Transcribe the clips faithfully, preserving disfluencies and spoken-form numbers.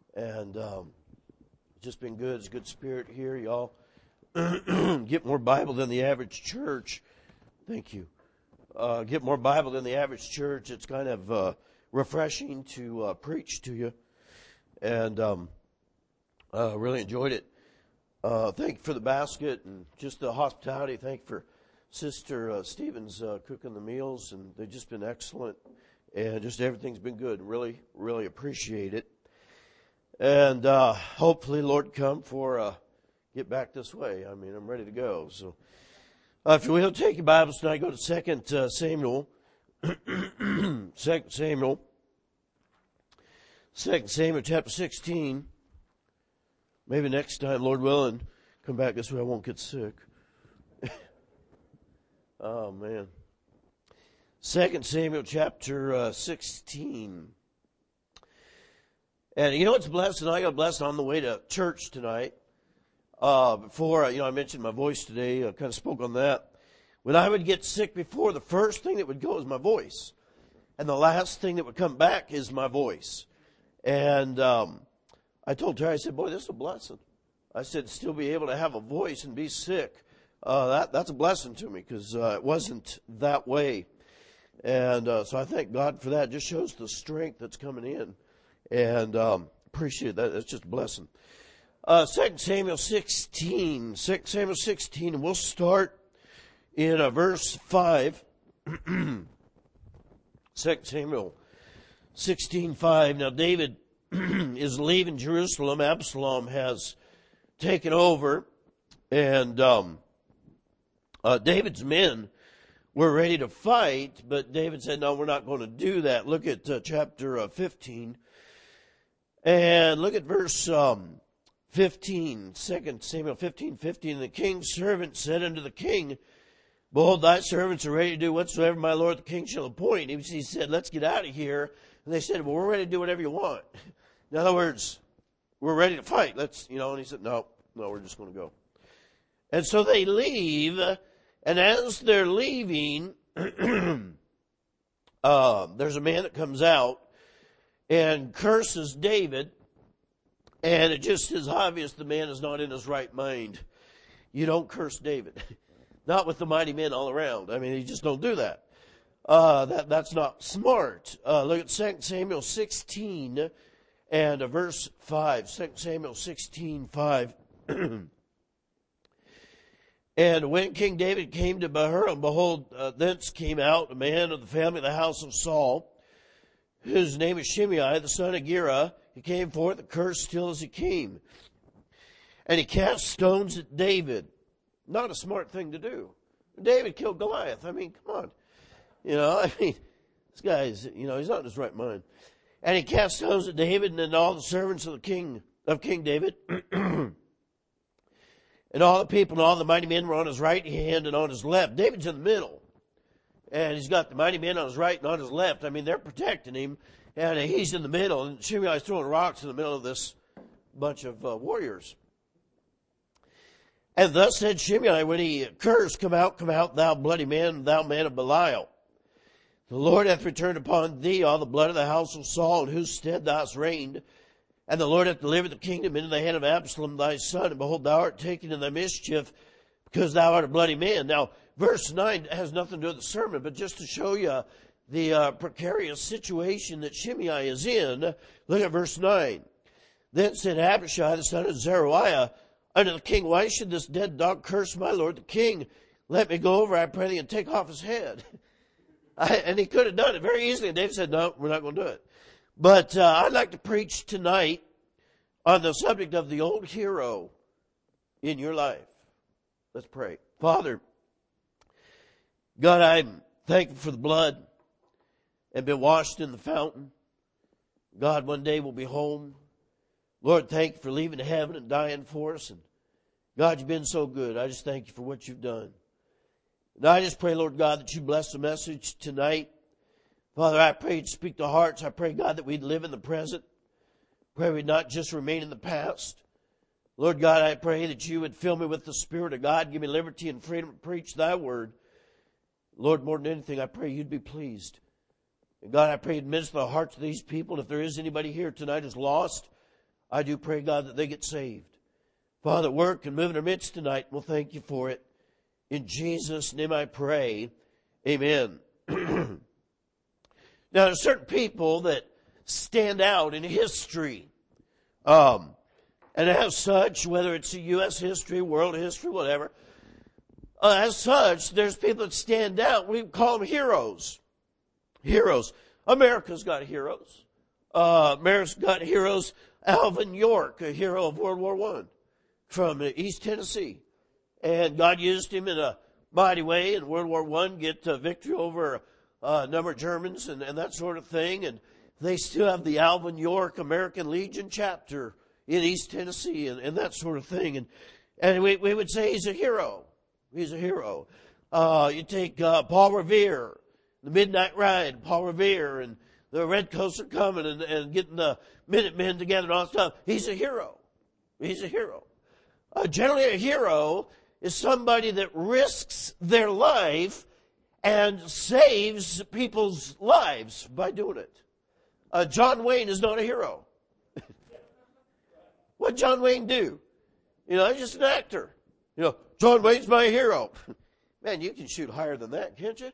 And um, just been good. It's a good spirit here, y'all. Get more Bible than the average church. Thank you. Uh, get more Bible than the average church. It's kind of uh, refreshing to uh, preach to you. And um, uh, really enjoyed it. Uh, thank you for the basket and just the hospitality. Thank you for Sister uh, Stevens uh, cooking the meals. And they've just been excellent. And just everything's been good. Really, really appreciate it. And uh, hopefully, Lord, come for uh, get back this way. I mean, I'm ready to go. So, uh, if you will, take your Bibles tonight. Go to Second uh, Samuel. Second Samuel. Second Samuel, chapter sixteen. Maybe next time, Lord willing, come back this way. I won't get sick. Oh man. Second Samuel, chapter uh, sixteen. And you know what's blessed? And I got blessed on the way to church tonight. Uh, before, uh, you know, I mentioned my voice today. I kind of spoke on that. When I would get sick before, the first thing that would go is my voice. And the last thing that would come back is my voice. And um, I told Terry, I said, boy, this is a blessing. I said, still be able to have a voice and be sick. Uh, that that's a blessing to me because uh, it wasn't that way. And uh, so I thank God for that. It just shows the strength that's coming in. And um, appreciate that. It's just a blessing. Uh, Second Samuel sixteen. Second Samuel sixteen. And we'll start in uh, verse five. Second Samuel sixteen five. Now David is leaving Jerusalem. Absalom has taken over. And um, uh, David's men were ready to fight. But David said, no, we're not going to do that. Look at uh, chapter uh, fifteen. And look at verse um, fifteen, Second Samuel fifteen, fifteen. The king's servant said unto the king, behold, thy servants are ready to do whatsoever my lord the king shall appoint. He said, let's get out of here. And they said, well, we're ready to do whatever you want. In other words, we're ready to fight. Let's, you know, and he said, no, no, we're just going to go. And so they leave, and as they're leaving, uh, there's a man that comes out and curses David, and it just is obvious the man is not in his right mind. You don't curse David. Not with the mighty men all around. I mean, you just don't do that. Uh, that that's not smart. Uh, look at Second Samuel sixteen and uh, verse five. Second Samuel sixteen, five. And when King David came to Bahurim, behold, uh, thence came out a man of the family of the house of Saul, whose name is Shimei, the son of Gera. He came forth and cursed still as he came. And he cast stones at David. Not a smart thing to do. David killed Goliath. I mean, come on. You know, I mean, this guy's, you know, he's not in his right mind. And he cast stones at David and all the servants of the king, of King David. And all the people and all the mighty men were on his right hand and on his left. David's in the middle. And he's got the mighty men on his right and on his left. I mean, they're protecting him. And he's in the middle. And Shimei's throwing rocks in the middle of this bunch of uh, warriors. And thus said Shimei, when he cursed, come out, come out, thou bloody man, thou man of Belial. The Lord hath returned upon thee all the blood of the house of Saul, in whose stead thou hast reigned. And the Lord hath delivered the kingdom into the hand of Absalom thy son. And behold, thou art taken in thy mischief, because thou art a bloody man. Now, verse nine has nothing to do with the sermon, but just to show you the uh, precarious situation that Shimei is in, look at verse nine. Then said Abishai, the son of Zeruiah, unto the king, why should this dead dog curse my lord the king? Let me go over, I pray thee, and take off his head. I, and he could have done it very easily. And David said, no, we're not going to do it. But uh, I'd like to preach tonight on the subject of the old hero in your life. Let's pray. Father, God, I'm thankful for the blood and been washed in the fountain. God, one day we'll be home. Lord, thank you for leaving heaven and dying for us. And God, you've been so good. I just thank you for what you've done. And I just pray, Lord God, that you bless the message tonight. Father, I pray you'd speak to hearts. I pray, God, that we'd live in the present. Pray we'd not just remain in the past. Lord God, I pray that you would fill me with the Spirit of God. Give me liberty and freedom to preach thy word. Lord, more than anything, I pray you'd be pleased. And God, I pray you'd minister the hearts of these people. And if there is anybody here tonight who's lost, I do pray, God, that they get saved. Father, work and move in our midst tonight. We'll thank you for it. In Jesus' name I pray. Amen. Now, there's certain people that stand out in history. Um, and as such, whether it's U S history, world history, whatever, uh, as such, there's people that stand out. We call them heroes. Heroes. America's got heroes. Uh, America's got heroes. Alvin York, a hero of World War One from East Tennessee. And God used him in a mighty way in World War One, get uh, victory over uh, a number of Germans and, and that sort of thing. And they still have the Alvin York American Legion chapter in East Tennessee and, and that sort of thing. And and we, we would say he's a hero. He's a hero. Uh, you take uh, Paul Revere, the Midnight Ride, Paul Revere, and the Redcoats are coming and, and getting the Minutemen together and all that stuff. He's a hero. He's a hero. Uh, generally, a hero is somebody that risks their life and saves people's lives by doing it. Uh, John Wayne is not a hero. What did John Wayne do? You know, he's just an actor. You know, John Wayne's my hero. Man, you can shoot higher than that, can't you?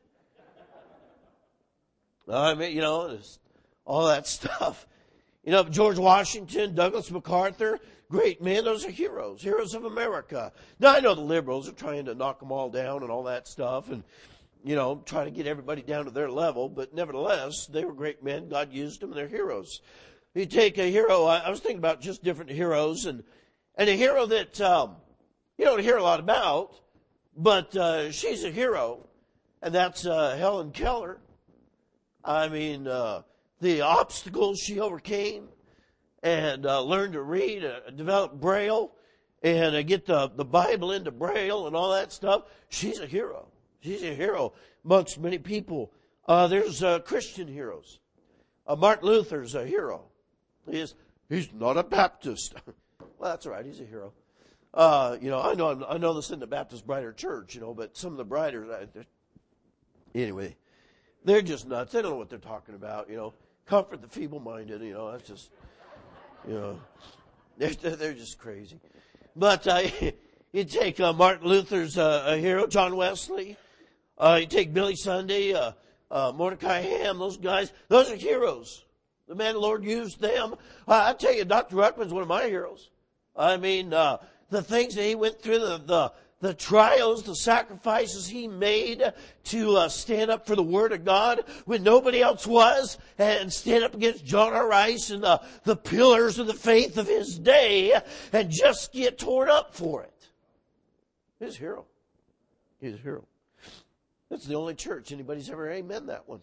I mean, you know, all that stuff. You know, George Washington, Douglas MacArthur, great men, those are heroes, heroes of America. Now, I know the liberals are trying to knock them all down and all that stuff and, you know, trying to get everybody down to their level, but nevertheless, they were great men. God used them, and they're heroes. You take a hero, I, I was thinking about just different heroes, and, and a hero that um, you don't hear a lot about, but uh, she's a hero, and that's uh, Helen Keller. I mean, uh, the obstacles she overcame and uh, learned to read, uh, develop Braille, and uh, get the, the Bible into Braille and all that stuff. She's a hero. She's a hero amongst many people. Uh, there's uh, Christian heroes. Uh, Martin Luther's a hero. He is, he's not a Baptist. Well, that's all right. He's a hero. Uh, you know, I know I'm, I know this isn't the Baptist Brighter Church, you know, but some of the Briders, anyway, they're just nuts. They don't know what they're talking about, you know. Comfort the feeble-minded, you know, that's just, you know, they're, they're just crazy. But uh, you take uh, Martin Luther's uh, a hero, John Wesley. Uh, you take Billy Sunday, uh, uh, Mordecai Ham, those guys, those are heroes. The man the Lord used them. Uh, I tell you, Doctor Ruckman's one of my heroes. I mean, uh, the things that he went through, the, the, the trials, the sacrifices he made to uh, stand up for the Word of God when nobody else was, and stand up against John R. Rice and the, the pillars of the faith of his day, and just get torn up for it. He's a hero. He's a hero. That's the only church anybody's ever amen that one.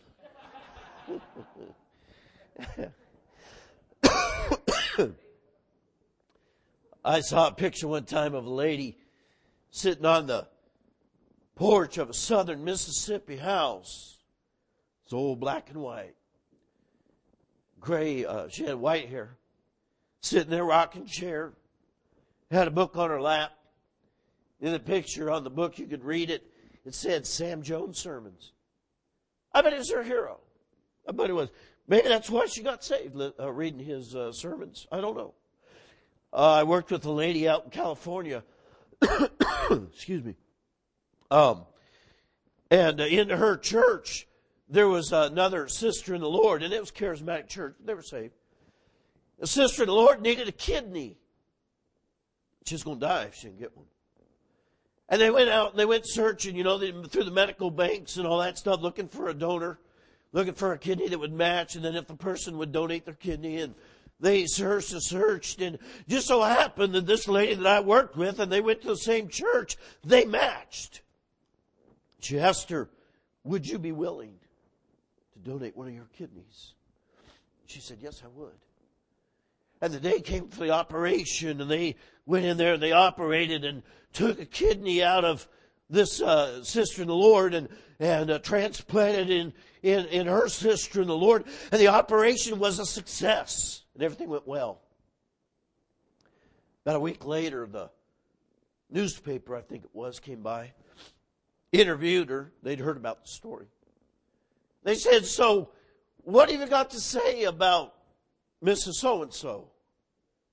I saw a picture one time of a lady sitting on the porch of a southern Mississippi house. It's old black and white. Gray, uh, she had white hair. Sitting there rocking chair. Had a book on her lap. In the picture on the book, you could read it. It said Sam Jones Sermons. I bet it was her hero. I bet it was. Maybe that's why she got saved, uh, reading his uh, sermons. I don't know. Uh, I worked with a lady out in California. Excuse me. Um, and uh, in her church, there was another sister in the Lord, and it was a charismatic church. They were saved. The sister in the Lord needed a kidney. She was going to die if she didn't get one. And they went out and they went searching, you know, through the medical banks and all that stuff, looking for a donor, looking for a kidney that would match, and then if the person would donate their kidney, and they searched and searched, and just so happened that this lady that I worked with, and they went to the same church, they matched. She asked her, would you be willing to donate one of your kidneys? She said, yes, I would. And the day came for the operation, and they went in there and they operated and took a kidney out of this uh, sister in the Lord and and uh, transplanted in, in in her sister in the Lord. And the operation was a success, and everything went well. About a week later, the newspaper, I think it was, came by, interviewed her. They'd heard about the story. They said, so what have you got to say about Missus So-and-so?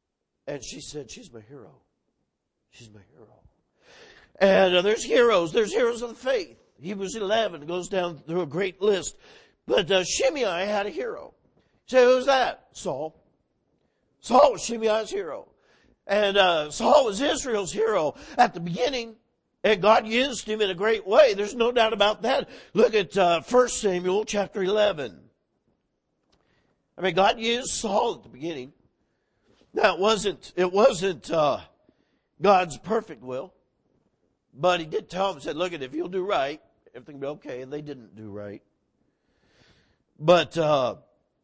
And she said, she's my hero. She's my hero. And uh, there's heroes. There's heroes of the faith. Hebrews eleven goes down through a great list. But uh, Shimei had a hero. You say, who's that? Saul. Saul was Shimei's hero. And uh, Saul was Israel's hero at the beginning. And God used him in a great way. There's no doubt about that. Look at uh, First Samuel chapter eleven. I mean, God used Saul at the beginning. Now, it wasn't, it wasn't uh, God's perfect will. But he did tell them, said, look, if you'll do right, everything will be okay. And they didn't do right. But uh,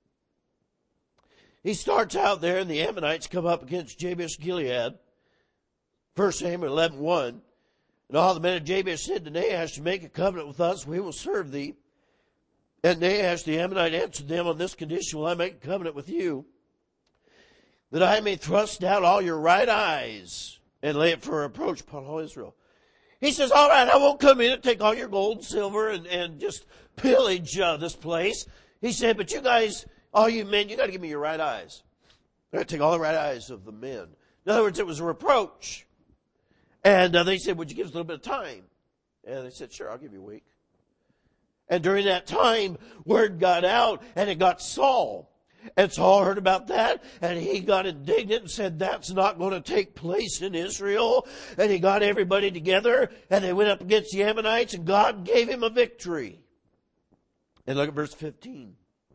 he starts out there, and the Ammonites come up against Jabesh Gilead. First Samuel eleven one. And all the men of Jabesh said to Nahash, to make a covenant with us, we will serve thee. And Nahash the Ammonite answered them, on this condition will I make a covenant with you, that I may thrust out all your right eyes and lay it for a reproach upon all Israel. He says, all right, I won't come in and take all your gold and silver and, and just pillage uh, this place. He said, but you guys, all you men, you got to give me your right eyes. I got to take all the right eyes of the men. In other words, it was a reproach. And uh, they said, would you give us a little bit of time? And they said, sure, I'll give you a week. And during that time, word got out, and it got Saul. And Saul heard about that, and he got indignant and said, that's not going to take place in Israel. And he got everybody together, and they went up against the Ammonites, and God gave him a victory. And look at verse fifteen.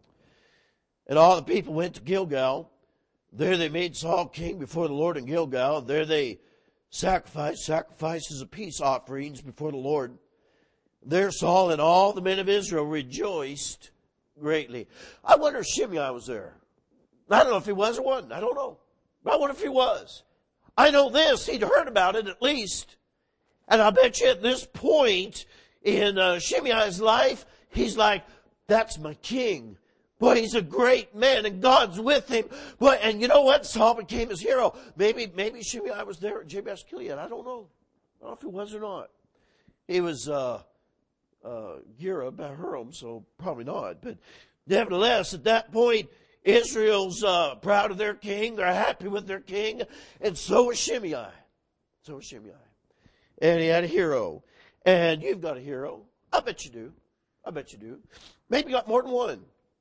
And all the people went to Gilgal. There they made Saul king before the Lord in Gilgal. There they sacrificed sacrifices of peace offerings before the Lord. There Saul and all the men of Israel rejoiced greatly. I wonder if Shimei was there. I don't know if he was or wasn't. I don't know. But I wonder if he was. I know this. He'd heard about it at least. And I bet you at this point in uh, Shimei's life, he's like, that's my king. Boy, he's a great man, and God's with him. Boy, and you know what? Saul became his hero. Maybe, maybe Shimei was there at Jabesh Gilead. I don't know. I don't know if he was or not. He was uh, uh, Gera Bahurim, so probably not. But nevertheless, at that point, Israel's uh, proud of their king. They're happy with their king, and so was Shimei. So was Shimei, and he had a hero. And you've got a hero. I bet you do. I bet you do. Maybe you got more than one.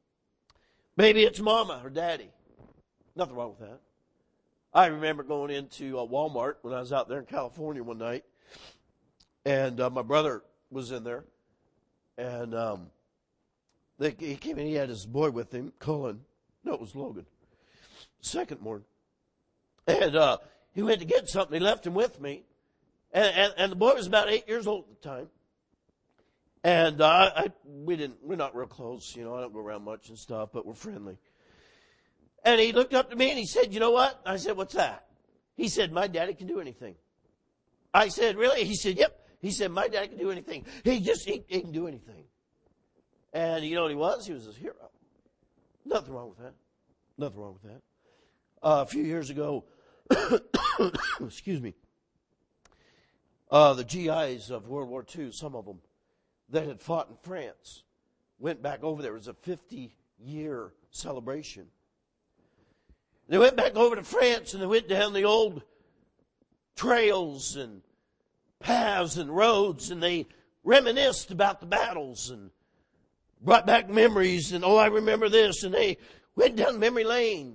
Maybe it's mama or daddy. Nothing wrong with that. I remember going into uh, Walmart when I was out there in California one night. And uh, my brother was in there. And um, they, he came in. He had his boy with him, Cullen. No, it was Logan. Second morning. And uh, he went to get something. He left him with me. And, and, and the boy was about eight years old at the time. And uh, I, we didn't, we're not real close, you know, I don't go around much and stuff, but we're friendly. And he looked up to me and he said, you know what? I said, what's that? He said, my daddy can do anything. I said, really? He said, yep. He said, my daddy can do anything. He just, he, he can do anything. And you know what he was? He was a hero. Nothing wrong with that. Nothing wrong with that. Uh, a few years ago, excuse me, uh, the G Is of World War Two, some of them, that had fought in France, went back over there. It was a fifty-year celebration. They went back over to France and they went down the old trails and paths and roads and they reminisced about the battles and brought back memories and, oh, I remember this. And they went down memory lane.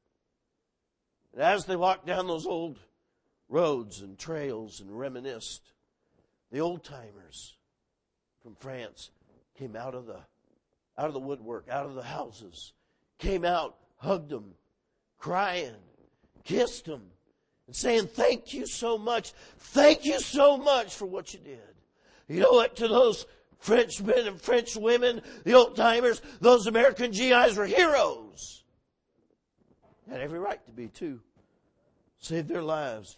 And as they walked down those old roads and trails and reminisced, the old timers from France came out of the out of the woodwork, out of the houses, came out, hugged them, crying, kissed them, and saying, thank you so much. Thank you so much for what you did. You know what? To those Frenchmen and French women, the old timers, those American G Is were heroes. Had every right to be too. Saved their lives.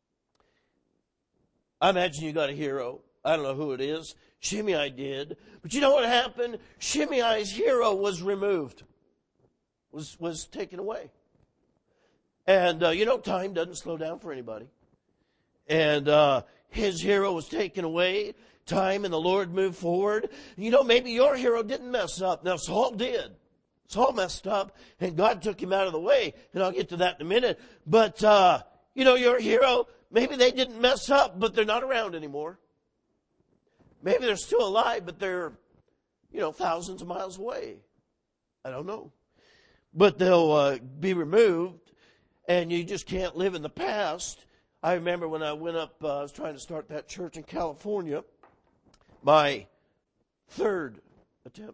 I imagine you got a hero. I don't know who it is. Shimei did. But you know what happened? Shimei's hero was removed. Was, was taken away. And, uh, you know, time doesn't slow down for anybody. And uh, his hero was taken away. Time and the Lord moved forward. You know, maybe your hero didn't mess up. Now, Saul did. It's all messed up, and God took him out of the way, and I'll get to that in a minute. But, uh, you know, your hero, maybe they didn't mess up, but they're not around anymore. Maybe they're still alive, but they're, you know, thousands of miles away. I don't know. But they'll uh, be removed, and you just can't live in the past. I remember when I went up, uh, I was trying to start that church in California, my third attempt.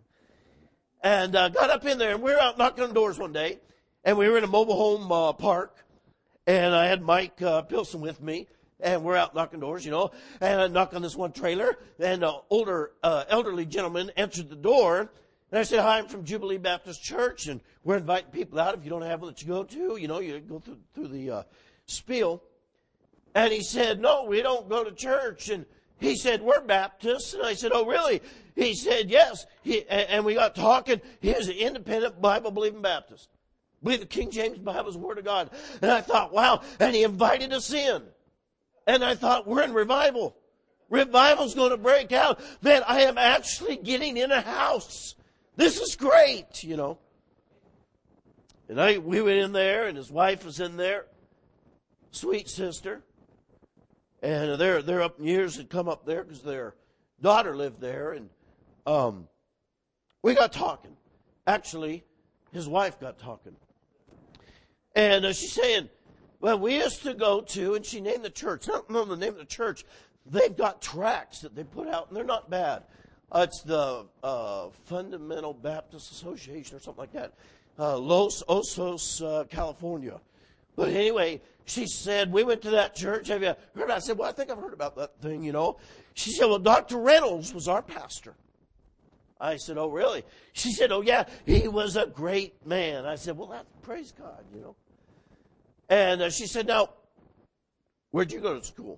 And uh, got up in there, and we were out knocking on doors one day, and we were in a mobile home uh, park, and I had Mike uh, Pilson with me, and we're out knocking doors, you know, and I knock on this one trailer, and an older, uh, elderly gentleman answered the door, and I said, hi, I'm from Jubilee Baptist Church, and we're inviting people out. If you don't have one that you go to, you know, you go through, through the uh, spiel. And he said, no, we don't go to church. And he said, we're Baptists. And I said, oh, really? He said, yes. He, and we got talking. He was an independent Bible-believing Baptist. Believe the King James Bible is the Word of God. And I thought, wow. And he invited us in. And I thought, we're in revival. Revival's going to break out. Man, I am actually getting in a house. This is great, you know. And I, we went in there, and his wife was in there. Sweet sister. And they're, they're up in years had come up there because their daughter lived there. And um, we got talking. Actually, his wife got talking. And uh, she's saying, well, we used to go to, and she named the church. I don't know the name of the church. They've got tracts that they put out, and they're not bad. Uh, it's the uh, Fundamental Baptist Association or something like that. Uh, Los Osos, uh, California. But anyway, she said, we went to that church. Have you heard? I said, well, I think I've heard about that thing, you know. She said, well, Doctor Reynolds was our pastor. I said, oh, really? She said, oh, yeah, he was a great man. I said, well, that's, praise God, you know. And uh, she said, now, where'd you go to school?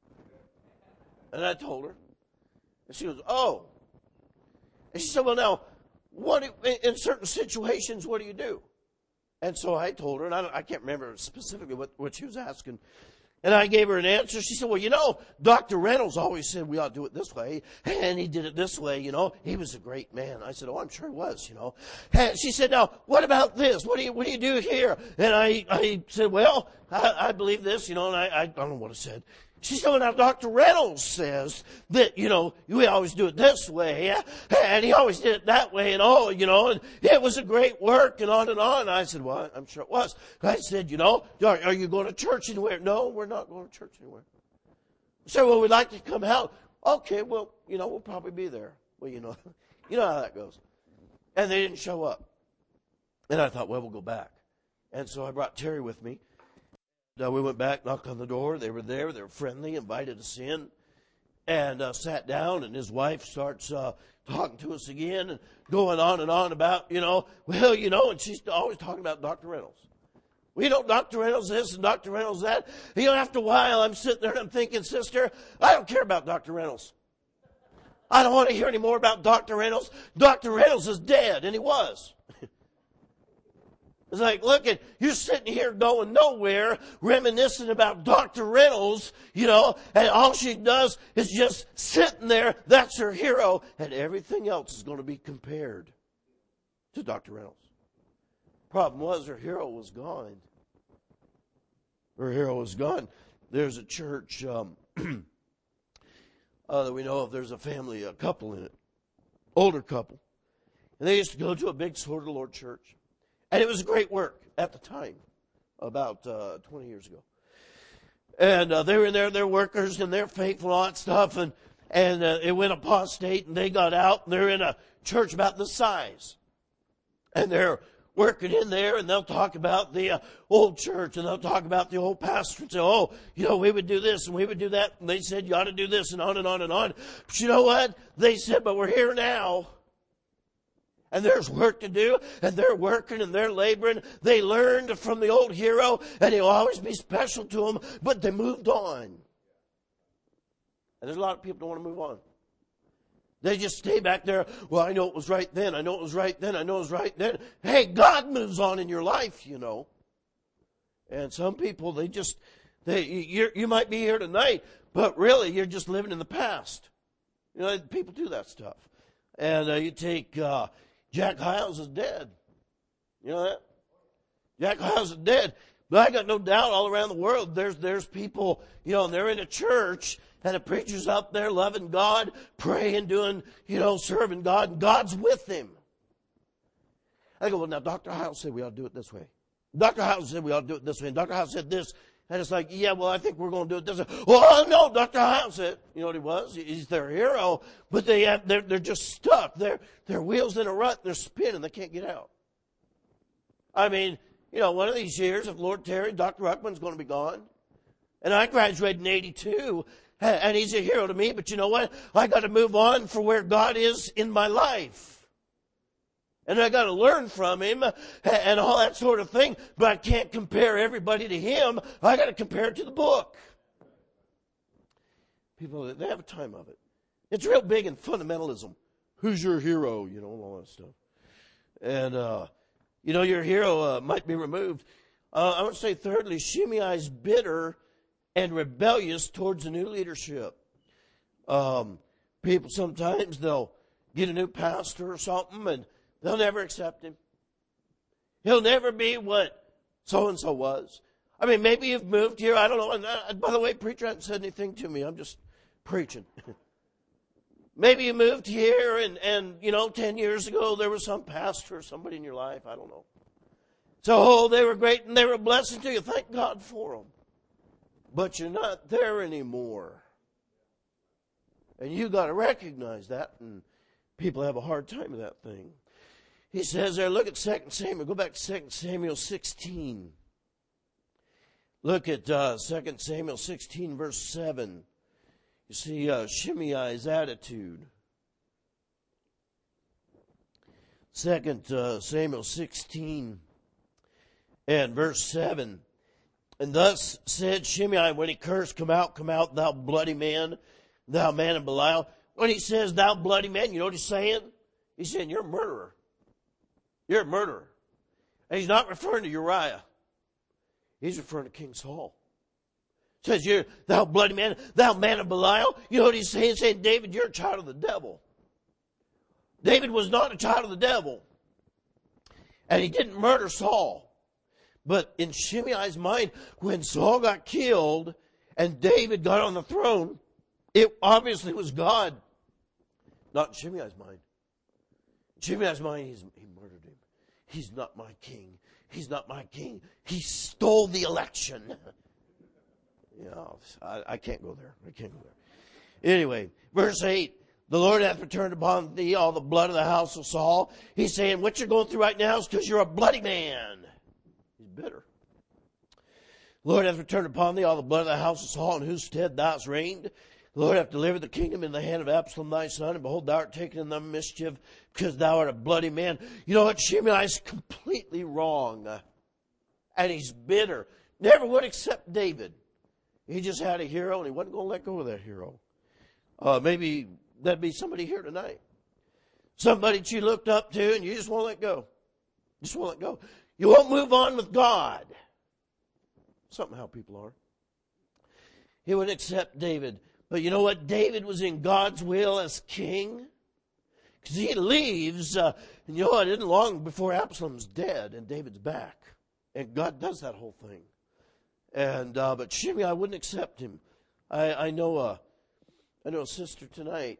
And I told her. And she goes, oh. And she said, well, now, what do, in certain situations, what do you do? And so I told her, and I, don't, I can't remember specifically what, what she was asking. And I gave her an answer. She said, well, you know, Doctor Reynolds always said we ought to do it this way. And he did it this way, you know. He was a great man. I said, oh, I'm sure he was, you know. And she said, now, what about this? What do you, what do you do here? And I, I said, well, I, I believe this, you know, and I, I don't know what I said. She said, well, now, Doctor Reynolds says that, you know, we always do it this way, and he always did it that way, and oh, you know, and it was a great work, and on and on. I said, well, I'm sure it was. I said, you know, are, are you going to church anywhere? No, we're not going to church anywhere. I said, well, we'd like to come out. Okay, well, you know, we'll probably be there. Well, you know, you know how that goes. And they didn't show up. And I thought, well, we'll go back. And so I brought Terry with me. Uh, we went back, knocked on the door. They were there. They were friendly, invited us in, and uh, sat down. And his wife starts uh, talking to us again and going on and on about, you know, well, you know, and she's always talking about Doctor Reynolds. Well, you know, Doctor Reynolds this and Doctor Reynolds that. You know, after a while, I'm sitting there and I'm thinking, sister, I don't care about Doctor Reynolds. I don't want to hear any more about Doctor Reynolds. Doctor Reynolds is dead, and he was. It's like, look at, you're sitting here going nowhere, reminiscing about Doctor Reynolds, you know, and all she does is just sitting there. That's her hero. And everything else is going to be compared to Doctor Reynolds. Problem was, her hero was gone. Her hero was gone. There's a church um, uh, that we know of. There's a family, a couple in it, older couple. And they used to go to a big Sword of the Lord church. And it was great work at the time, about uh, twenty years ago. And uh, they were in there, they're workers, and they're faithful, all that stuff. And, and uh, it went apostate, and they got out, and they're in a church about this size. And they're working in there, and they'll talk about the uh, old church, and they'll talk about the old pastor, and say, oh, you know, we would do this, and we would do that. And they said, you ought to do this, and on and on and on. But you know what? They said, but we're here now. And there's work to do, and they're working and they're laboring. They learned from the old hero, and he'll always be special to them, but they moved on. And there's a lot of people who don't want to move on. They just stay back there. Well, I know it was right then. I know it was right then. I know it was right then. Hey, God moves on in your life, you know. And some people, they just, they you you might be here tonight, but really you're just living in the past. You know, people do that stuff. And uh, you take... Uh, Jack Hyles is dead. You know that? Jack Hyles is dead. But I got no doubt all around the world there's there's people, you know, and they're in a church and a preacher's up there loving God, praying, doing, you know, serving God, and God's with them. I go, well, now Doctor Hyles said we ought to do it this way. Doctor Hyles said we ought to do it this way. And Doctor Hyles said this. And it's like, yeah, well, I think we're going to do it this way. Well, no, Doctor Hyles said, you know what he was? He's their hero, but they have, they're, they're just stuck. They're, they're wheels in a rut. They're spinning. They can't get out. I mean, you know, one of these years, if Lord tarries, Doctor Ruckman's going to be gone. And I graduated in eighty-two, and he's a hero to me. But you know what? I got to move on for where God is in my life. And I got to learn from him and all that sort of thing. But I can't compare everybody to him. I got to compare it to the book. People, they have a time of it. It's real big in fundamentalism. Who's your hero? You know, all that stuff. And, uh, you know, your hero uh, might be removed. Uh, I want to say thirdly, Shimei's bitter and rebellious towards the new leadership. Um, people sometimes, they'll get a new pastor or something and they'll never accept him. He'll never be what so-and-so was. I mean, maybe you've moved here. I don't know. And uh, by the way, preacher hasn't said anything to me. I'm just preaching. Maybe you moved here and, and, you know, ten years ago there was some pastor or somebody in your life. I don't know. So, oh, they were great and they were a blessing to you. Thank God for them. But you're not there anymore. And you got to recognize that. And people have a hard time with that thing. He says there, look at Second Samuel. Go back to Second Samuel sixteen. Look at uh, Second Samuel sixteen, verse seven. You see uh, Shimei's attitude. Second uh, Samuel sixteen and verse seven. And thus said Shimei when he cursed, come out, come out, thou bloody man, thou man of Belial. When he says thou bloody man, you know what he's saying? He's saying you're a murderer. You're a murderer. And he's not referring to Uriah. He's referring to King Saul. He says, you're thou bloody man, thou man of Belial. You know what he's saying? He's saying, David, you're a child of the devil. David was not a child of the devil. And he didn't murder Saul. But in Shimei's mind, when Saul got killed and David got on the throne, it obviously was God. Not in Shimei's mind. In Shimei's mind, he's, he murdered him. He's not my king. He's not my king. He stole the election. You know, I, I can't go there. I can't go there. Anyway, verse eight. The Lord hath returned upon thee all the blood of the house of Saul. He's saying, what you're going through right now is because you're a bloody man. He's bitter. The Lord hath returned upon thee all the blood of the house of Saul, in whose stead thou hast reigned. The Lord hath delivered the kingdom in the hand of Absalom thy son, and behold, thou art taken in the mischief, because thou art a bloody man. You know what? Shimei is completely wrong. And he's bitter. Never would accept David. He just had a hero, and he wasn't going to let go of that hero. Uh, maybe that'd be somebody here tonight. Somebody that you looked up to, and you just won't let go. Just won't let go. You won't move on with God. Something how people are. He wouldn't accept David. But you know what? David was in God's will as king. Because he leaves, uh, and you know what? It isn't long before Absalom's dead and David's back. And God does that whole thing. And uh, but Shimei wouldn't accept him. I, I know a, I know a sister tonight,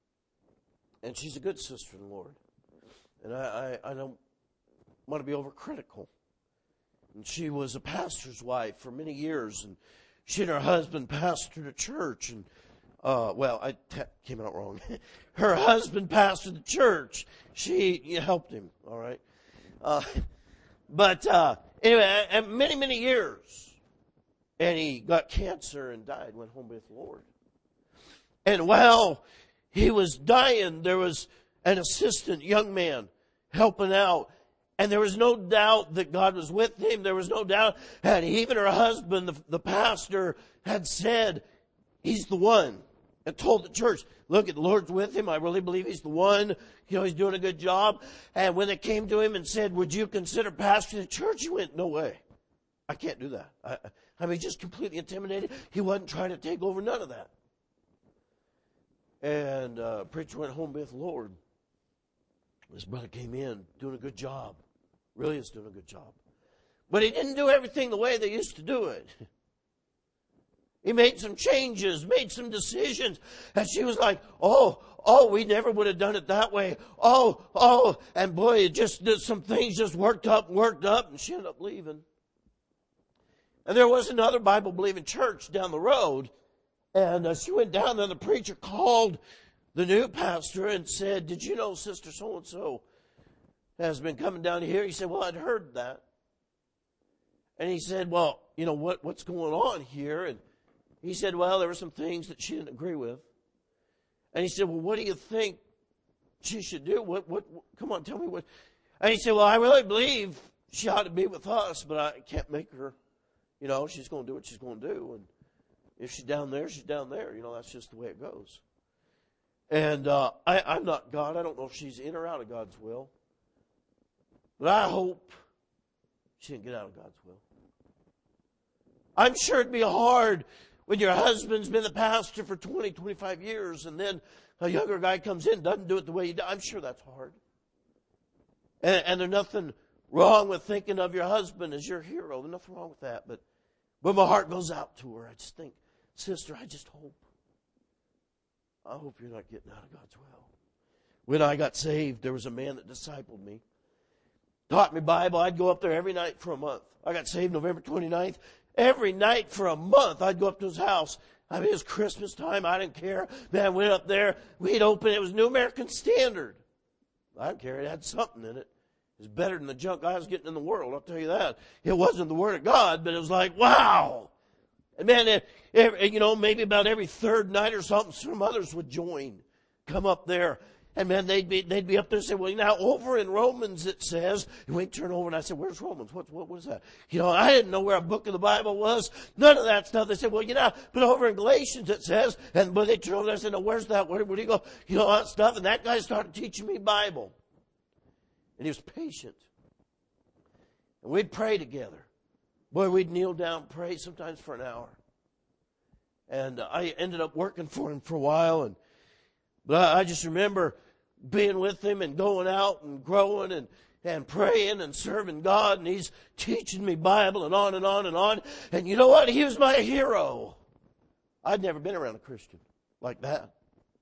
and she's a good sister in the Lord. And I, I, I don't want to be overcritical. And she was a pastor's wife for many years, and she and her husband pastored a church, and uh, well, I t- came out wrong. Her husband pastored the church. She you helped him, all right. Uh, but uh, anyway, and many many years, and he got cancer and died. Went home with the Lord. And while he was dying, there was an assistant young man helping out. And there was no doubt that God was with him. There was no doubt. And even her husband, the, the pastor, had said, he's the one. And told the church, look, the Lord's with him. I really believe he's the one. You know, he's doing a good job. And when they came to him and said, would you consider pastoring the church? He went, no way. I can't do that. I, I mean, just completely intimidated. He wasn't trying to take over, none of that. And uh, preacher went home with the Lord. This brother came in doing a good job. Really is doing a good job. But he didn't do everything the way they used to do it. He made some changes, made some decisions. And she was like, oh, oh, we never would have done it that way. Oh, oh. And boy, it just did some things just worked up, worked up, and she ended up leaving. And there was another Bible-believing church down the road. And uh, she went down there, and the preacher called the new pastor and said, did you know Sister so-and-so has been coming down here? He said, well, I'd heard that. And he said, well, you know, what, what's going on here? And he said, well, there were some things that she didn't agree with. And he said, well, what do you think she should do? What, what, what, come on, tell me what. And he said, well, I really believe she ought to be with us, but I can't make her, you know, she's going to do what she's going to do. And if she's down there, she's down there. You know, that's just the way it goes. And uh, I, I'm not God. I don't know if she's in or out of God's will. But I hope she didn't get out of God's will. I'm sure it'd be hard when your husband's been the pastor for twenty, twenty-five years and then a younger guy comes in and doesn't do it the way you do. I'm sure that's hard. And, and there's nothing wrong with thinking of your husband as your hero. There's nothing wrong with that. But when my heart goes out to her, I just think, sister, I just hope. I hope you're not getting out of God's will. When I got saved, there was a man that discipled me. Taught me Bible. I'd go up there every night for a month. I got saved November twenty-ninth. Every night for a month, I'd go up to his house. I mean, it was Christmas time. I didn't care. Man, I went up there. We'd open it. It was New American Standard. I didn't care. It had something in it. It was better than the junk I was getting in the world. I'll tell you that. It wasn't the Word of God, but it was like, wow. And man, it, it, you know, maybe about every third night or something, some others would join, come up there. And man, they'd be, they'd be up there and say, well, now over in Romans it says, and we'd turn over and I said, where's Romans? What, what, what is that? You know, I didn't know where a book of the Bible was. None of that stuff. They said, well, you know, but over in Galatians it says, and when they turn over, I said, no, where's that? Where, where do you go? You know, all that stuff. And that guy started teaching me Bible. And he was patient. And we'd pray together. Boy, we'd kneel down and pray sometimes for an hour. And uh, I ended up working for him for a while. And But I, I just remember being with him and going out and growing and, and praying and serving God. And he's teaching me Bible and on and on and on. And you know what? He was my hero. I'd never been around a Christian like that.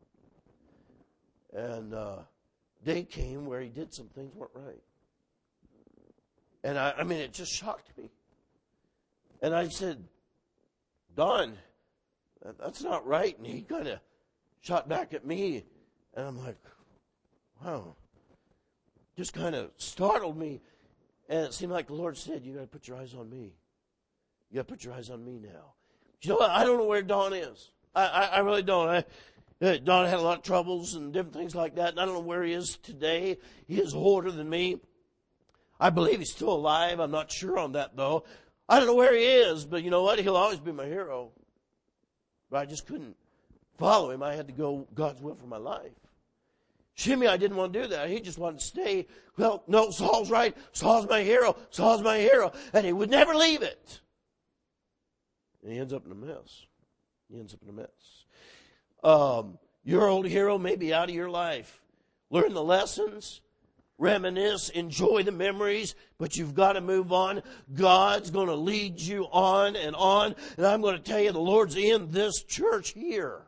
And uh, day came where he did some things weren't right. And I, I mean, it just shocked me. And I said, Don, that's not right. And he kind of shot back at me. And I'm like, wow. Just kind of startled me. And it seemed like the Lord said, you got to put your eyes on me. You got to put your eyes on me now. You know what? I don't know where Don is. I, I, I really don't. I, uh, Don had a lot of troubles and different things like that. And I don't know where he is today. He is older than me. I believe he's still alive. I'm not sure on that, though. I don't know where he is, but you know what? He'll always be my hero. But I just couldn't follow him. I had to go God's will for my life. Shimei, I didn't want to do that. He just wanted to stay. Well, no, Saul's right. Saul's my hero. Saul's my hero. And he would never leave it. And he ends up in a mess. He ends up in a mess. Um, your old hero may be out of your life. Learn the lessons. Reminisce, enjoy the memories, but you've got to move on. God's going to lead you on and on. And I'm going to tell you, the Lord's in this church here.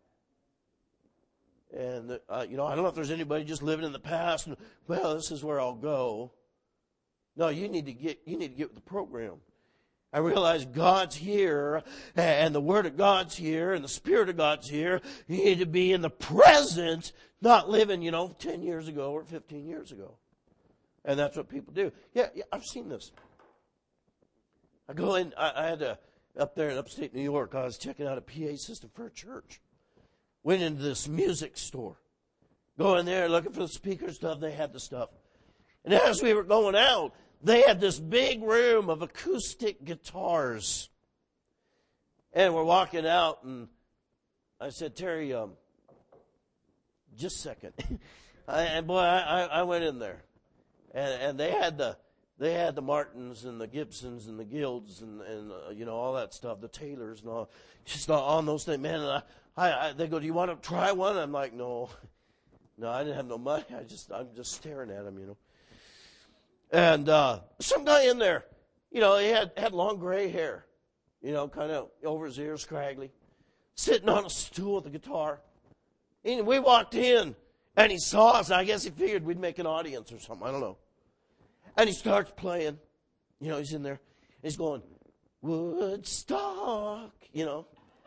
And, uh, you know, I don't know if there's anybody just living in the past and, well, this is where I'll go. No, you need to get, you need to get with the program. I realize God's here and the Word of God's here and the Spirit of God's here. You need to be in the present, not living, you know, ten years ago or fifteen years ago. And that's what people do. Yeah, yeah, I've seen this. I go in, I, I had to, up there in upstate New York, I was checking out a P A system for a church. Went into this music store. Go in there looking for the speaker stuff. They had the stuff. And as we were going out, they had this big room of acoustic guitars. And we're walking out, and I said, Terry, um, just a second. I, and boy, I, I went in there. And, and they had the they had the Martins and the Gibsons and the Guilds and, and uh, you know, all that stuff, the Taylors and all. Just on those things. Man, and I, I, I, they go, do you want to try one? I'm like, no. No, I didn't have no money. I just, I'm just staring at him, you know. And uh, some guy in there, you know, he had, had long gray hair, you know, kind of over his ears, scraggly, sitting on a stool with a guitar. And we walked in, and he saw us. I guess he figured we'd make an audience or something. I don't know. And he starts playing. You know, he's in there. He's going, Woodstock, you know.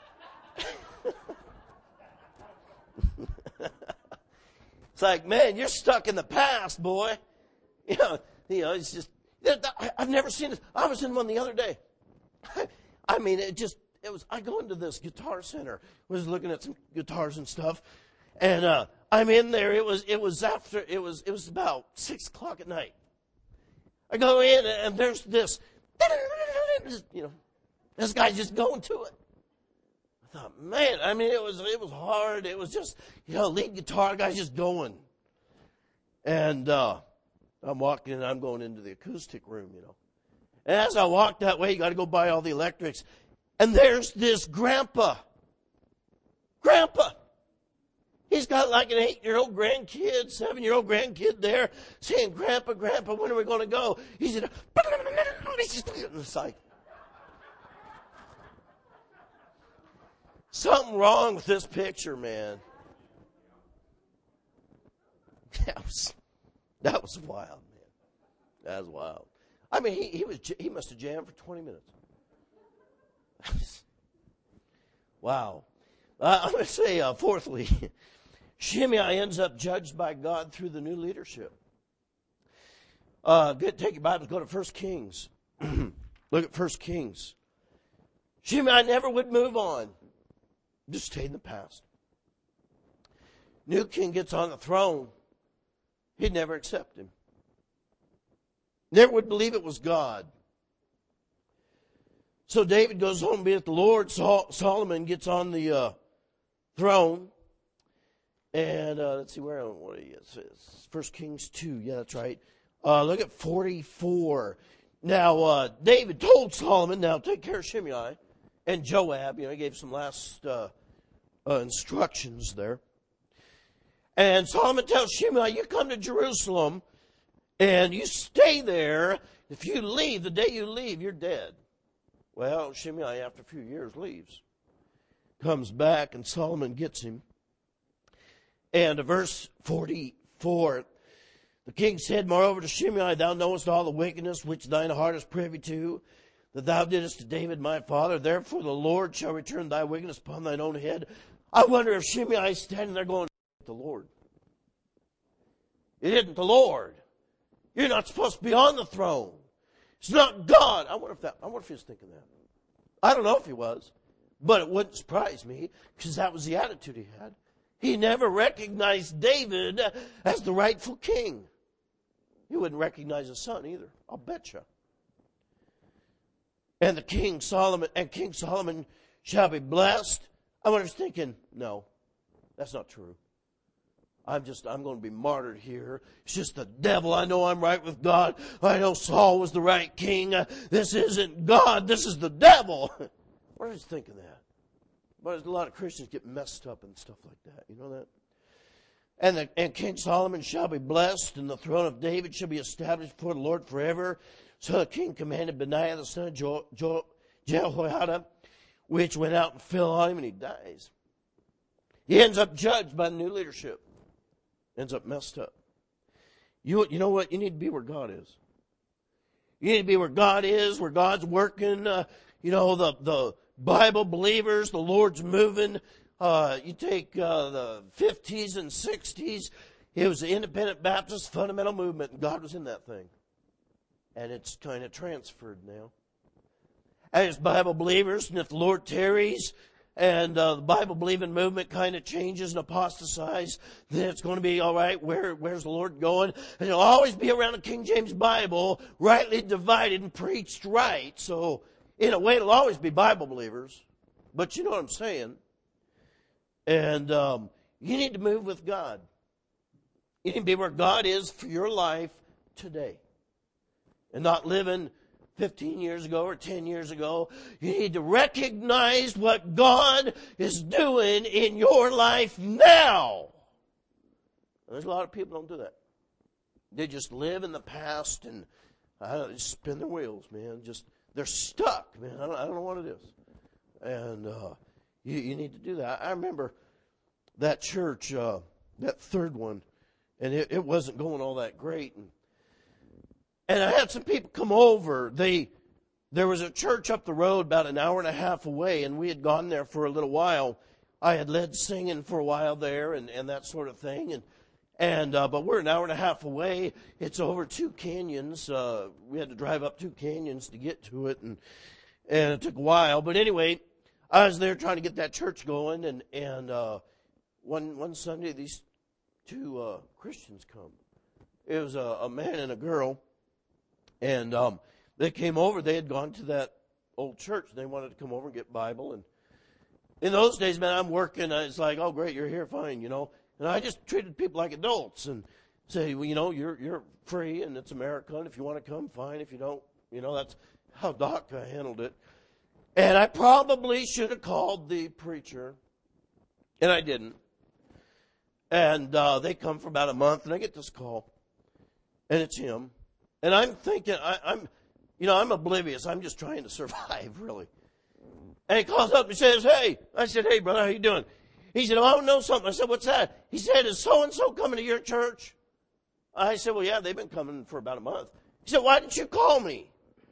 It's like, man, you're stuck in the past, boy. You know, you know, it's just, I've never seen this. I was in one the other day. I mean, it just, it was, I go into this Guitar Center, was looking at some guitars and stuff, and uh, I'm in there. It was, it was after, it was, it was about six o'clock at night. I go in, and there's this, you know, this guy's just going to it. I thought, man, I mean, it was it was hard. It was just, you know, lead guitar guy's just going. And uh, I'm walking and I'm going into the acoustic room, you know. And as I walk that way, you got to go by all the electrics. And there's this grandpa. Grandpa. He's got like an eight-year-old grandkid, seven-year-old grandkid there saying, Grandpa, Grandpa, when are we going to go? He's in a, it's like, something wrong with this picture, man. That was, that was wild, man. That was wild. I mean, he, he was he must have jammed for twenty minutes. Wow. Uh, I'm going to say, uh, fourthly, Shimei ends up judged by God through the new leadership. Uh, good, take your Bibles, go to First Kings. Look at First Kings. Shimei never would move on. Just stayed in the past. New king gets on the throne. He'd never accept him. Never would believe it was God. So David goes home to be with the Lord. Sol- Solomon gets on the uh, throne. And uh, let's see, where what is it? First Kings two. Yeah, that's right. Uh, look at forty-four. Now, uh, David told Solomon, now take care of Shimei and Joab. You know, he gave some last uh, uh, instructions there. And Solomon tells Shimei, you come to Jerusalem and you stay there. If you leave, the day you leave, you're dead. Well, Shimei, after a few years, leaves. Comes back, and Solomon gets him. And verse forty-four, the king said, moreover to Shimei, thou knowest all the wickedness which thine heart is privy to, that thou didst to David my father. Therefore the Lord shall return thy wickedness upon thine own head. I wonder if Shimei is standing there going, the Lord. It isn't the Lord. You're not supposed to be on the throne. It's not God. I wonder if that, I wonder if he was thinking that. I don't know if he was, but it wouldn't surprise me because that was the attitude he had. He never recognized David as the rightful king. He wouldn't recognize his son either. I'll bet you. And the king Solomon, and King Solomon shall be blessed. I was thinking, no, that's not true. I'm just, I'm going to be martyred here. It's just the devil. I know I'm right with God. I know Saul was the right king. This isn't God. This is the devil. Where is he thinking that? But a lot of Christians get messed up and stuff like that. You know that? And, the, and King Solomon shall be blessed, and the throne of David shall be established before the Lord forever. So the king commanded Benaiah the son of jo- jo- Jehoiada, which went out and fell on him, and he dies. He ends up judged by the new leadership. Ends up messed up. You, you know what? You need to be where God is. You need to be where God is, where God's working. Uh, you know, the, the Bible believers, the Lord's moving. Uh, you take uh, the fifties and sixties. It was the Independent Baptist fundamental movement, and God was in that thing. And it's kind of transferred now. And it's Bible believers, and if the Lord tarries, and uh, the Bible-believing movement kind of changes and apostatizes, then it's going to be all right. Where, where's the Lord going? And it'll always be around the King James Bible, rightly divided and preached right. So, in a way, it'll always be Bible believers. But you know what I'm saying. And um, you need to move with God. You need to be where God is for your life today. And not living fifteen years ago or ten years ago. You need to recognize what God is doing in your life now. And there's a lot of people don't do that. They just live in the past and I don't know, just spin their wheels, man. Just they're stuck, man. I don't, I don't know what it is. And uh, you, you need to do that. I remember that church, uh, that third one, and it, it wasn't going all that great. And, and I had some people come over. They there was a church up the road about an hour and a half away, and we had gone there for a little while. I had led singing for a while there, and, and that sort of thing, and. And, uh, but we're an hour and a half away. It's over two canyons. Uh, we had to drive up two canyons to get to it. And, and it took a while. But anyway, I was there trying to get that church going. And, and, uh, one, one Sunday, these two, uh, Christians come. It was a, a man and a girl. And, um, they came over. They had gone to that old church. They wanted to come over and get Bible. And in those days, man, I'm working. It's like, oh, great, you're here, fine, you know. And I just treated people like adults and say, well, you know, you're you're free and it's America. And if you want to come, fine. If you don't, you know, that's how Doc uh, handled it. And I probably should have called the preacher, and I didn't. And uh, they come for about a month, and I get this call, and it's him. And I'm thinking, I, I'm, you know, I'm oblivious. I'm just trying to survive, really. And he calls up and says, hey. I said, hey, brother, how you doing? He said, oh, I don't know something. I said, what's that? He said, is so-and-so coming to your church? I said, well, yeah, they've been coming for about a month. He said, why didn't you call me?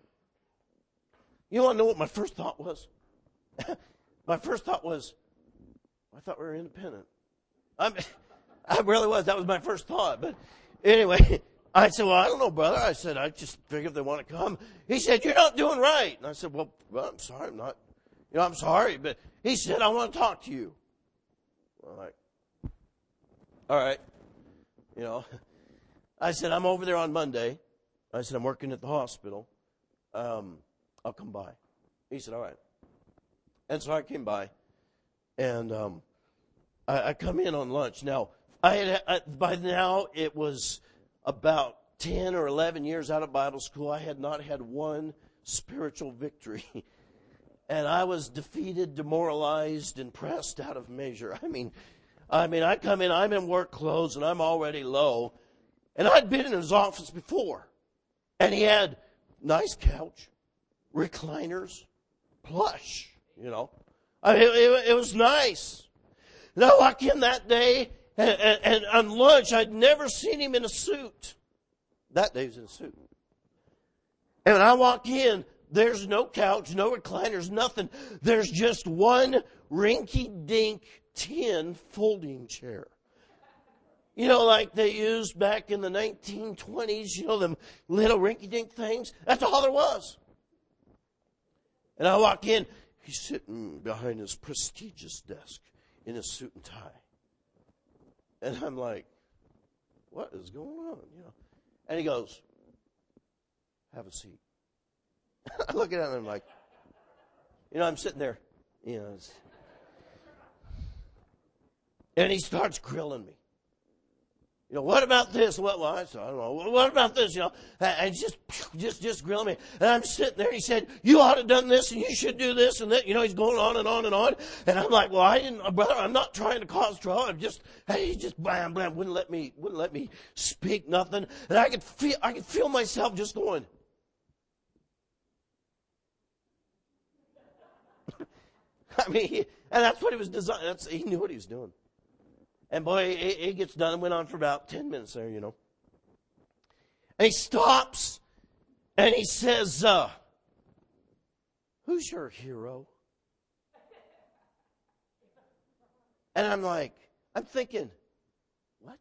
You want to know what my first thought was? My first thought was, I thought we were independent. I'm, I really was. That was my first thought. But anyway, I said, well, I don't know, brother. I said, I just figured if they want to come. He said, you're not doing right. And I said, well, well I'm sorry. I'm not, you know, I'm sorry. But he said, I want to talk to you. I'm like, all right. You know, I said, I'm over there on Monday. I said, I'm working at the hospital. Um, I'll come by. He said, all right. And so I came by, and um, I, I come in on lunch. Now, I had I, by now it was about ten or eleven years out of Bible school. I had not had one spiritual victory. And I was defeated, demoralized, and pressed out of measure. I mean, I mean, I come in, I'm in work clothes, and I'm already low. And I'd been in his office before. And he had nice couch, recliners, plush, you know. I mean, it, it was nice. And I walk in that day, and, and, and on lunch, I'd never seen him in a suit. That day he was in a suit. And when I walk in, there's no couch, no recliners, nothing. There's just one rinky-dink tin folding chair. You know, like they used back in the nineteen twenties, you know, them little rinky-dink things. That's all there was. And I walk in, he's sitting behind his prestigious desk in his suit and tie. And I'm like, what is going on? You know? And he goes, have a seat. I look at him and I'm like, you know, I'm sitting there, you know. It's... And he starts grilling me. You know, what about this? What, well, I said, I don't know. What about this? You know, and just, just, just grilling me. And I'm sitting there. He said, you ought to have done this and you should do this and that. You know, he's going on and on and on. And I'm like, well, I didn't, brother, I'm not trying to cause trouble. I'm just, hey, he just blam, blam, wouldn't let me, wouldn't let me speak nothing. And I could feel, I could feel myself just going, I mean, he, and that's what he was designed. That's, he knew what he was doing. And boy, it, it gets done. It went on for about ten minutes there, you know. And he stops and he says, uh, who's your hero? And I'm like, I'm thinking, what?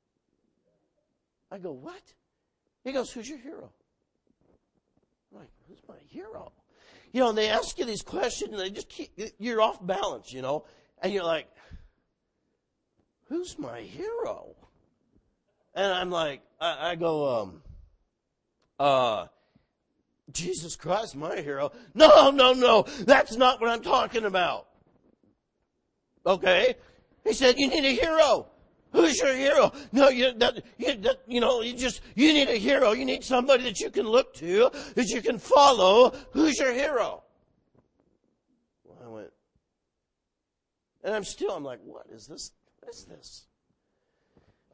I go, what? He goes, who's your hero? I'm like, who's my hero? You know, and they ask you these questions and they just keep, you're off balance, you know. And you're like, who's my hero? And I'm like, I, I go, um, uh, Jesus Christ, my hero. No, no, no, that's not what I'm talking about. Okay? He said, you need a hero. Who's your hero? No, you, that, you, that, you know, you just, you need a hero. You need somebody that you can look to, that you can follow. Who's your hero? Well, I went, and I'm still, I'm like, what is this? What is this?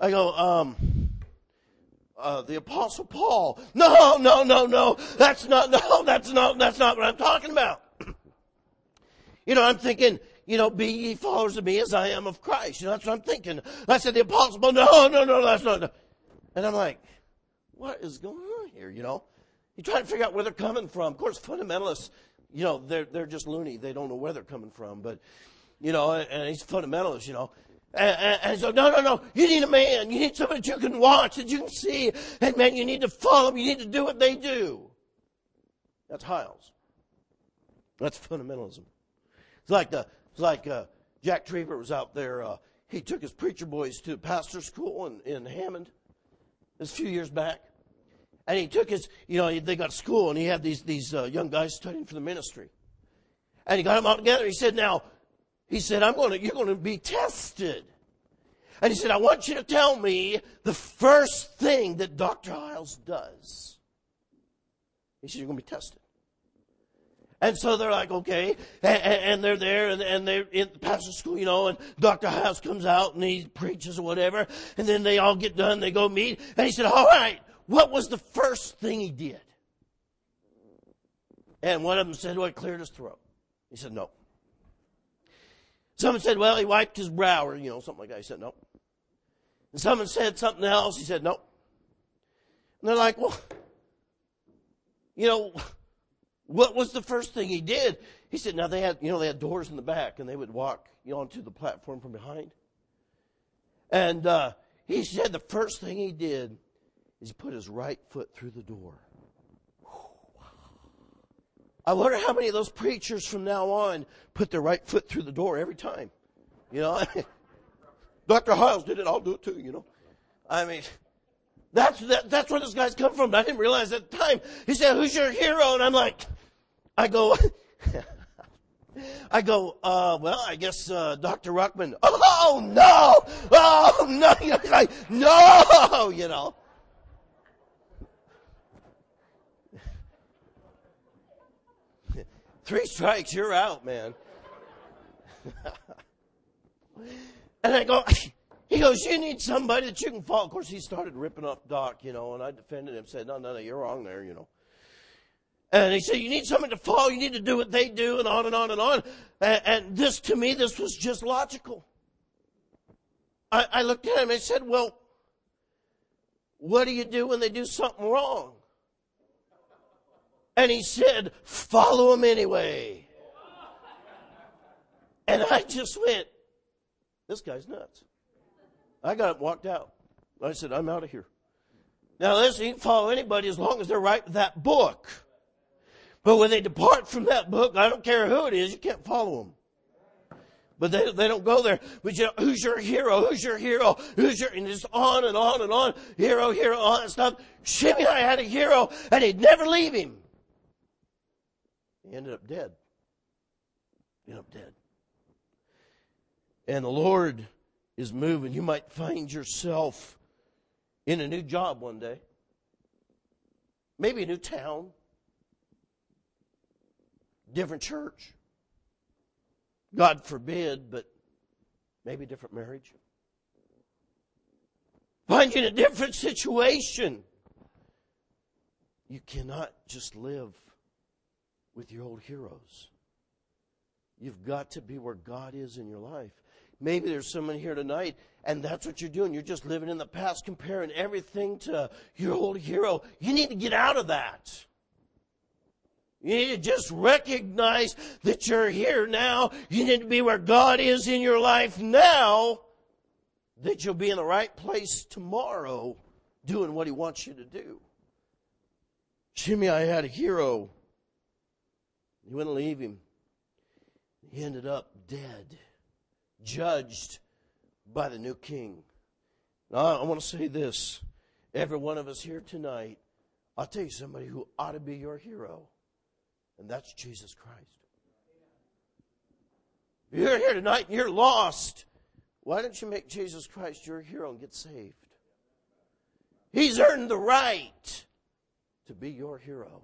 I go, um, uh, the Apostle Paul. No, no, no, no. That's not, no, that's not, that's not what I'm talking about. You know, I'm thinking, you know, be ye followers of me as I am of Christ. You know, that's what I'm thinking. I said, the Apostle Paul, no, no, no, that's not. No. And I'm like, what is going on here, you know? You try to figure out where they're coming from. Of course, fundamentalists, you know, they're, they're just loony. They don't know where they're coming from. But, you know, and, and he's a fundamentalist, you know. And, and, and so, no, no, no, you need a man. You need somebody that you can watch, that you can see. And, man, you need to follow them. You need to do what they do. That's Hyles. That's fundamentalism. It's like the, it's like uh, Jack Trieber was out there. Uh, he took his preacher boys to pastor school in, in Hammond. This a few years back. And he took his, you know, they got to school and he had these, these uh, young guys studying for the ministry. And he got them all together. He said, now, he said, I'm going to, you're going to be tested. And he said, I want you to tell me the first thing that Doctor Hyles does. He said, you're going to be tested. And so they're like, okay, and, and they're there, and, and they're in the pastor school, you know, and Doctor Hyles comes out and he preaches or whatever, and then they all get done, they go meet, and he said, all right, what was the first thing he did? And one of them said, well, he cleared his throat. He said, no. Someone said, well, he wiped his brow, or, you know, something like that. He said, no. And someone said something else. He said, no. And they're like, well, you know, what was the first thing he did? He said, now they had, you know, they had doors in the back and they would walk, you know, onto the platform from behind. And, uh, he said the first thing he did is he put his right foot through the door. I wonder how many of those preachers from now on put their right foot through the door every time. You know, Doctor Hyles did it, I'll do it too, you know. I mean, that's, that, that's where this guy's come from. But I didn't realize at the time. He said, who's your hero? And I'm like, I go, I go, uh, well, I guess, uh, Doctor Ruckman. Oh, no! Oh, no! You know, like, no! You know. Three strikes, you're out, man. And I go, he goes, you need somebody that you can follow. Of course, he started ripping up Doc, you know, and I defended him, said, no, no, no, you're wrong there, you know. And he said, you need somebody to follow, you need to do what they do, and on and on and on. And, and this, to me, this was just logical. I, I looked at him and I said, well, what do you do when they do something wrong? And he said, follow them anyway. And I just went, this guy's nuts. I got up and walked out. I said, I'm out of here. Now listen, you can follow anybody as long as they're right with that book. But when they depart from that book, I don't care who it is, you can't follow them. But they, they don't go there. But you know, who's your hero? Who's your hero? Who's your, and just on and on and on. Hero, hero, all that stuff. Shimei had a hero and he'd never leave him. He ended up dead. He ended up dead. And the Lord is moving. You might find yourself in a new job one day. Maybe a new town. Different church. God forbid, but maybe a different marriage. Find you in a different situation. You cannot just live with your old heroes. You've got to be where God is in your life. Maybe there's someone here tonight, and that's what you're doing. You're just living in the past, comparing everything to your old hero. You need to get out of that. You need to just recognize that you're here now. You need to be where God is in your life now, that you'll be in the right place tomorrow doing what He wants you to do. Shimei had a hero. He wouldn't leave him. He ended up dead, judged by the new king. Now, I want to say this. Every one of us here tonight, I'll tell you somebody who ought to be your hero. And that's Jesus Christ. If you're here tonight and you're lost, why don't you make Jesus Christ your hero and get saved? He's earned the right to be your hero.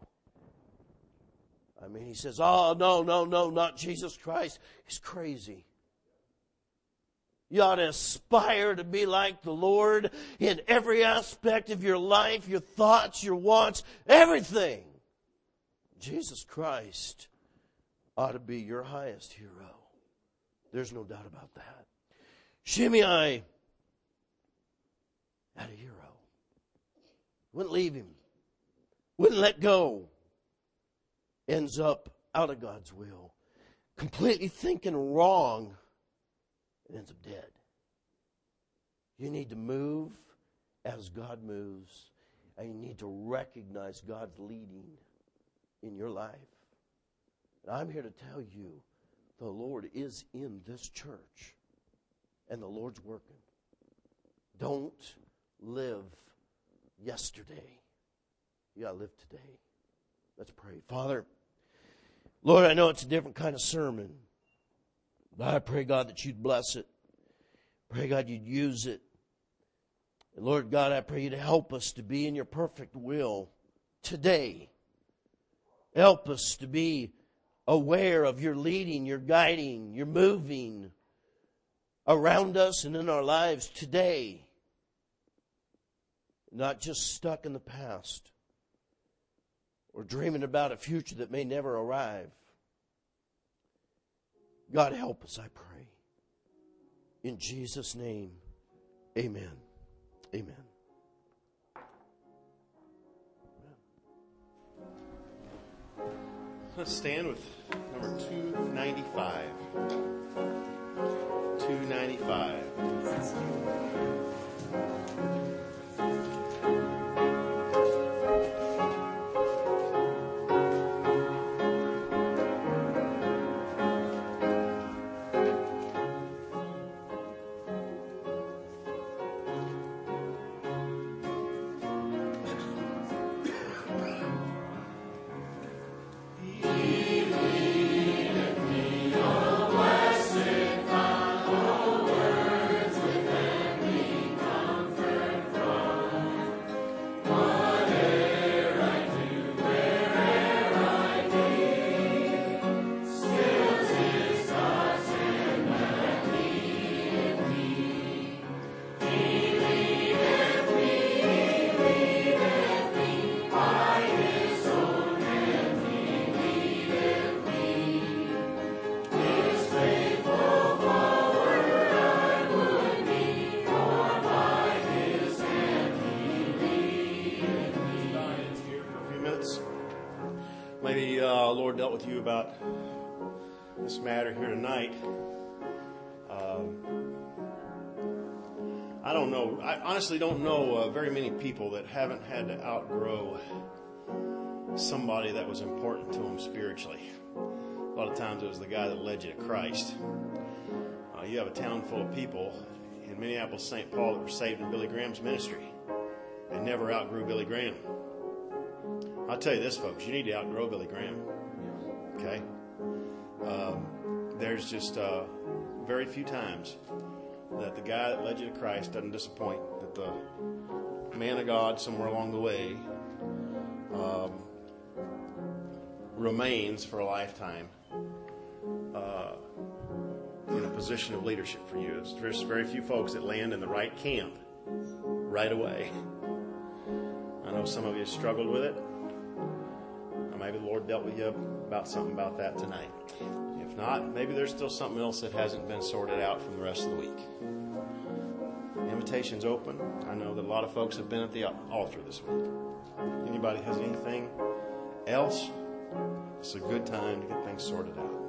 I mean, he says, oh, no, no, no, not Jesus Christ. He's crazy. You ought to aspire to be like the Lord in every aspect of your life, your thoughts, your wants, everything. Jesus Christ ought to be your highest hero. There's no doubt about that. Shimei had a hero. Wouldn't leave him. Wouldn't let go. Ends up out of God's will. Completely thinking wrong. And ends up dead. You need to move as God moves. And you need to recognize God's leading in your life. And I'm here to tell you, the Lord is in this church. And the Lord's working. Don't live yesterday. You got to live today. Let's pray. Father, Lord, I know it's a different kind of sermon. But I pray, God, that you'd bless it. Pray, God, you'd use it. And Lord God, I pray you to help us to be in your perfect will today. Help us to be aware of your leading, your guiding, your moving around us and in our lives today. Not just stuck in the past or dreaming about a future that may never arrive. God, help us, I pray. In Jesus' name, amen. Amen. Let's stand with number two ninety-five. two ninety-five. Maybe uh, Lord dealt with you about this matter here tonight. Um, I don't know. I honestly don't know uh, very many people that haven't had to outgrow somebody that was important to them spiritually. A lot of times it was the guy that led you to Christ. Uh, you have a town full of people in Minneapolis, Saint Paul that were saved in Billy Graham's ministry and never outgrew Billy Graham. I'll tell you this, folks, you need to outgrow Billy Graham. Okay? Um, there's just uh, very few times that the guy that led you to Christ doesn't disappoint, that the man of God somewhere along the way um, remains for a lifetime uh, in a position of leadership for you. There's very few folks that land in the right camp right away. I know some of you have struggled with it. Maybe the Lord dealt with you about something about that tonight. If not, maybe there's still something else that hasn't been sorted out from the rest of the week. The invitation's open. I know that a lot of folks have been at the altar this week. Anybody has anything else? It's a good time to get things sorted out.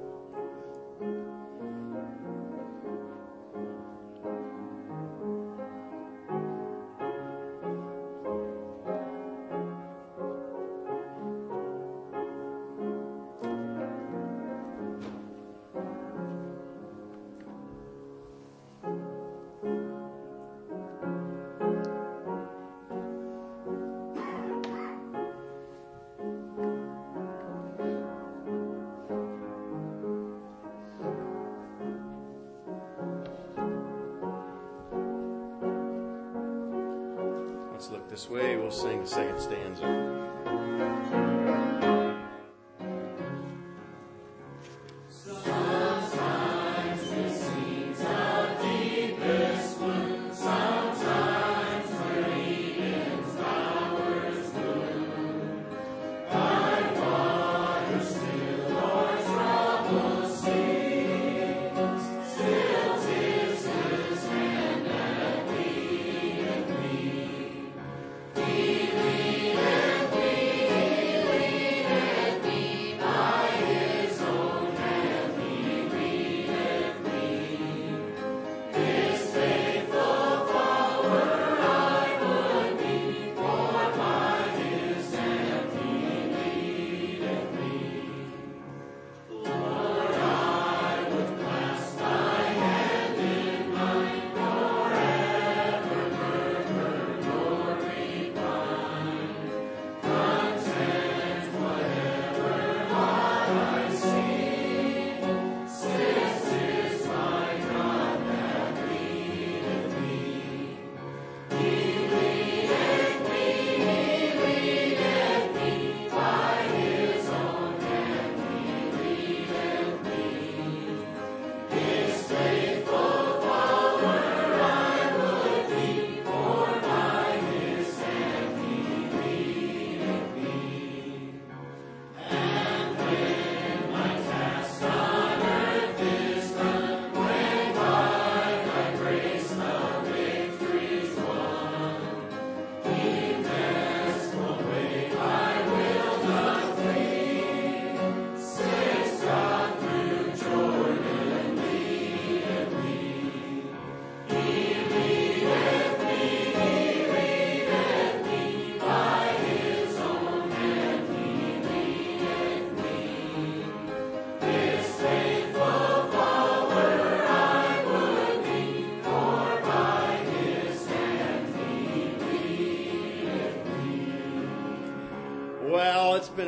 Let's look this way. We'll sing the second stanza. Sometimes it seems a deep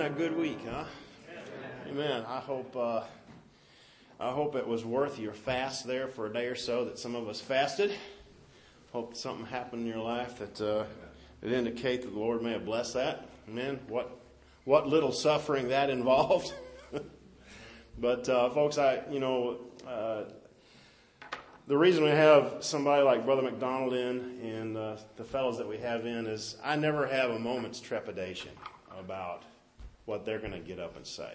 a good week, huh? Amen. I hope uh, I hope it was worth your fast there for a day or so that some of us fasted. Hope something happened in your life that uh, would indicate that the Lord may have blessed that. Amen. What what little suffering that involved. But uh, folks, I you know uh, the reason we have somebody like Brother McDonald in and uh, the fellows that we have in is I never have a moment's trepidation about what they're going to get up and say.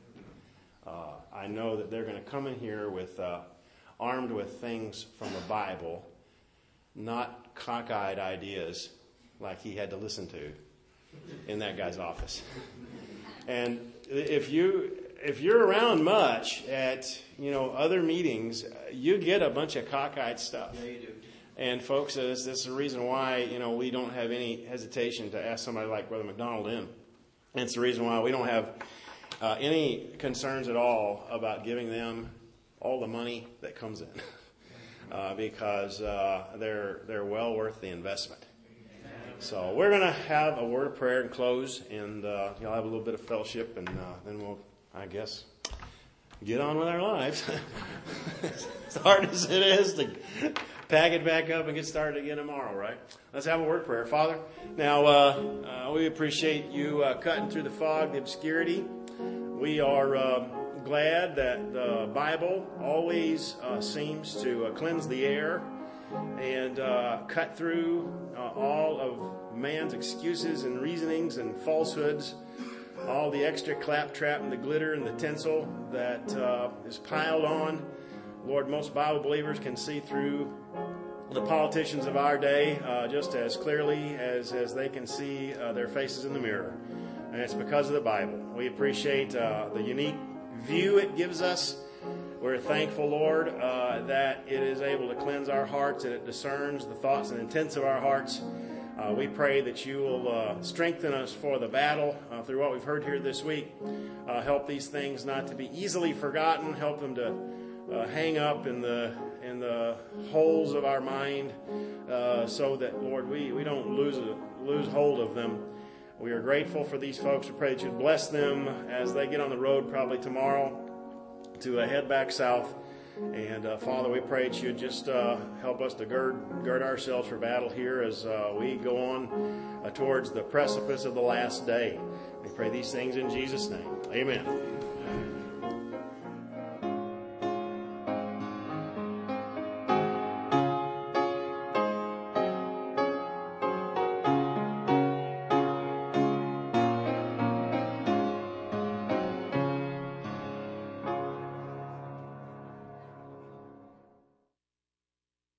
Uh, I know that they're going to come in here with uh, armed with things from the Bible, not cockeyed ideas like he had to listen to in that guy's office. And if you if you're around much at you know other meetings, you get a bunch of cockeyed stuff. Yeah, you do. And folks, this, this is the reason why you know we don't have any hesitation to ask somebody like Brother McDonald in. And it's the reason why we don't have uh, any concerns at all about giving them all the money that comes in, uh, because uh, they're they're well worth the investment. So we're going to have a word of prayer and close, and uh, you'll have a little bit of fellowship, and uh, then we'll, I guess, get on with our lives. As hard as it is to pack it back up and get started again tomorrow, right? Let's have a word of prayer. Father, now uh, uh, we appreciate you uh, cutting through the fog, the obscurity. We are uh, glad that the Bible always uh, seems to uh, cleanse the air and uh, cut through uh, all of man's excuses and reasonings and falsehoods, all the extra claptrap and the glitter and the tinsel that uh, is piled on. Lord, most Bible believers can see through the politicians of our day uh, just as clearly as, as they can see uh, their faces in the mirror. And it's because of the Bible. We appreciate uh, the unique view it gives us. We're thankful, Lord, uh, that it is able to cleanse our hearts and it discerns the thoughts and intents of our hearts. Uh, we pray that you will uh, strengthen us for the battle uh, through what we've heard here this week. Uh, help these things not to be easily forgotten. Help them to uh, hang up in the in the holes of our mind uh, so that, Lord, we, we don't lose a, lose hold of them. We are grateful for these folks. We pray that you'd bless them as they get on the road probably tomorrow to uh, head back south. And uh, Father, we pray that you'd just uh, help us to gird gird ourselves for battle here as uh, we go on uh, towards the precipice of the last day. We pray these things in Jesus' name. Amen.